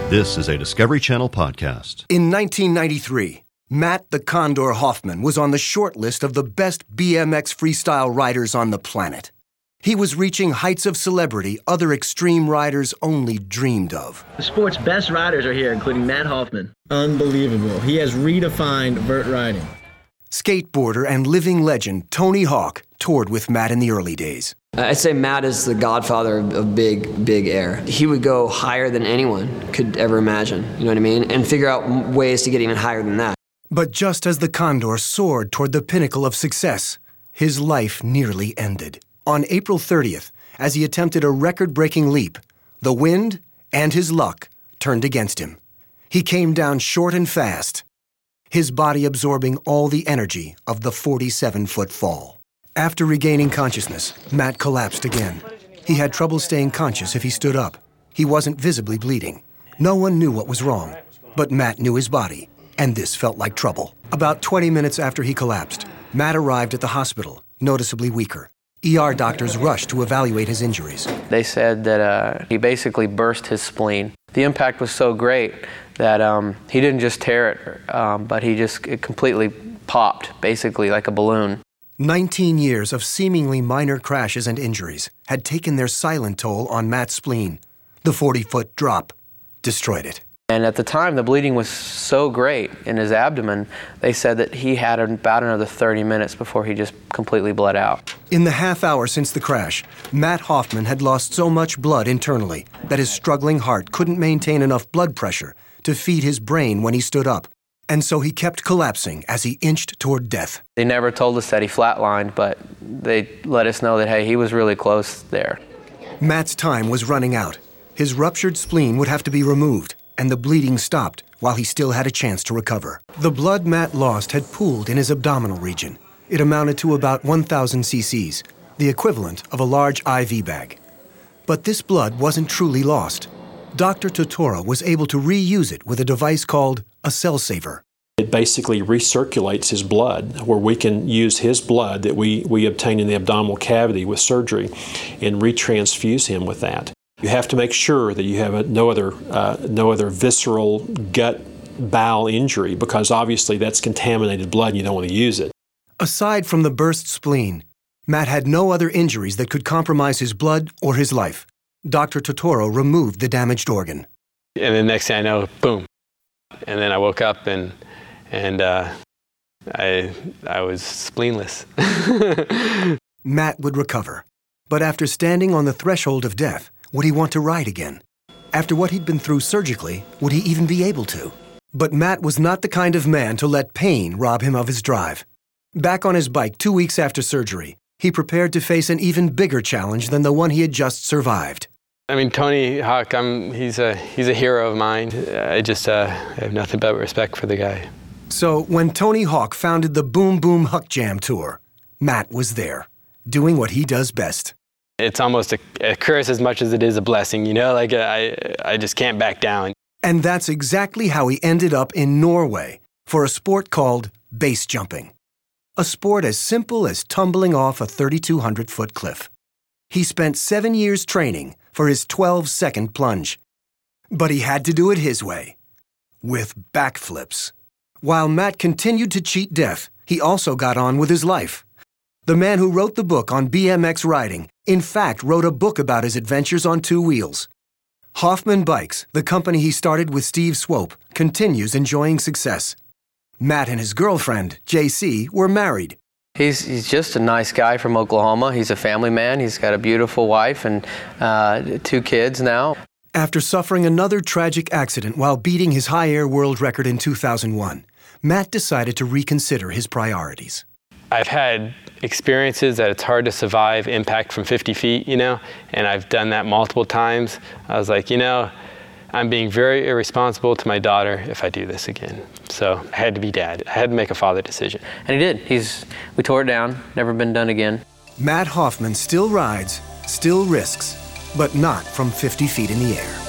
This is a Discovery Channel podcast. In 1993, Matt the Condor Hoffman was on the short list of the best BMX freestyle riders on the planet. He was reaching heights of celebrity other extreme riders only dreamed of. The sport's best riders are here, including Matt Hoffman. Unbelievable. He has redefined vert riding. Skateboarder and living legend Tony Hawk toured with Matt in the early days. I'd say Matt is the godfather of big air. He would go higher than anyone could ever imagine, you know what I mean? And figure out ways to get even higher than that. But just as the Condor soared toward the pinnacle of success, his life nearly ended. On April 30th, as he attempted a record-breaking leap, the wind and his luck turned against him. He came down short and fast, his body absorbing all the energy of the 47-foot fall. After regaining consciousness, Matt collapsed again. He had trouble staying conscious if he stood up. He wasn't visibly bleeding. No one knew what was wrong, but Matt knew his body, and this felt like trouble. About 20 minutes after he collapsed, Matt arrived at the hospital, noticeably weaker. ER doctors rushed to evaluate his injuries. They said that he basically burst his spleen. The impact was so great that he didn't just tear it, but it completely popped, basically like a balloon. 19 years of seemingly minor crashes and injuries had taken their silent toll on Matt's spleen. The 40-foot drop destroyed it. And at the time, the bleeding was so great in his abdomen, they said that he had about another 30 minutes before he just completely bled out. In the half hour since the crash, Matt Hoffman had lost so much blood internally that his struggling heart couldn't maintain enough blood pressure to feed his brain when he stood up. And so he kept collapsing as he inched toward death. They never told us that he flatlined, but they let us know that, hey, he was really close there. Matt's time was running out. His ruptured spleen would have to be removed, and the bleeding stopped while he still had a chance to recover. The blood Matt lost had pooled in his abdominal region. It amounted to about 1,000 cc's, the equivalent of a large IV bag. But this blood wasn't truly lost. Dr. Totoro was able to reuse it with a device called a cell saver. It basically recirculates his blood, where we can use his blood that we obtain in the abdominal cavity with surgery and retransfuse him with that. You have to make sure that you have no other visceral gut bowel injury, because obviously that's contaminated blood and you don't want to use it. Aside from the burst spleen, Matt had no other injuries that could compromise his blood or his life. Dr. Totoro removed the damaged organ. And the next thing I know, boom. And then I woke up and I was spleenless. Matt would recover. But after standing on the threshold of death, would he want to ride again? After what he'd been through surgically, would he even be able to? But Matt was not the kind of man to let pain rob him of his drive. Back on his bike 2 weeks after surgery, he prepared to face an even bigger challenge than the one he had just survived. I mean, Tony Hawk, he's a hero of mine. I have nothing but respect for the guy. So when Tony Hawk founded the Boom Boom Huck Jam Tour, Matt was there, doing what he does best. It's almost a curse as much as it is a blessing, you know? Like, I just can't back down. And that's exactly how he ended up in Norway for a sport called base jumping. A sport as simple as tumbling off a 3,200-foot cliff. He spent 7 years training for his 12-second plunge. But he had to do it his way, with backflips. While Matt continued to cheat death, he also got on with his life. The man who wrote the book on BMX riding, in fact, wrote a book about his adventures on two wheels. Hoffman Bikes, the company he started with Steve Swope, continues enjoying success. Matt and his girlfriend, JC, were married. He's just a nice guy from Oklahoma. He's a family man. He's got a beautiful wife and 2 kids now. After suffering another tragic accident while beating his high air world record in 2001, Matt decided to reconsider his priorities. I've had experiences that it's hard to survive impact from 50 feet, you know, and I've done that multiple times. I was like, you know, I'm being very irresponsible to my daughter if I do this again. So I had to be dad. I had to make a father decision. And he did. We tore it down, never been done again. Matt Hoffman still rides, still risks, but not from 50 feet in the air.